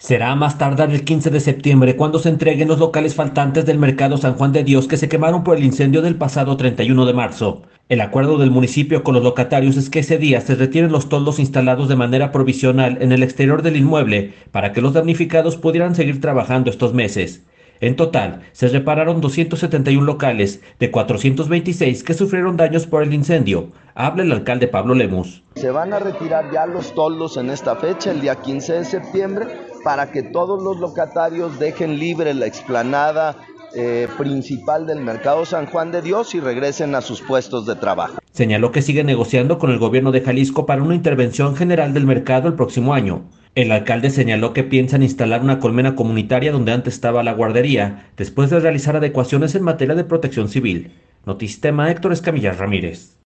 Será a más tardar el 15 de septiembre cuando se entreguen los locales faltantes del Mercado San Juan de Dios que se quemaron por el incendio del pasado 31 de marzo. El acuerdo del municipio con los locatarios es que ese día se retiren los toldos instalados de manera provisional en el exterior del inmueble para que los damnificados pudieran seguir trabajando estos meses. En total, se repararon 271 locales de 426 que sufrieron daños por el incendio. Habla el alcalde Pablo Lemus. Se van a retirar ya los toldos en esta fecha, el día 15 de septiembre, para que todos los locatarios dejen libre la explanada principal del Mercado San Juan de Dios y regresen a sus puestos de trabajo. Señaló que sigue negociando con el gobierno de Jalisco para una intervención general del mercado el próximo año. El alcalde señaló que piensan instalar una colmena comunitaria donde antes estaba la guardería, después de realizar adecuaciones en materia de protección civil. Notistema Héctor Escamilla Ramírez.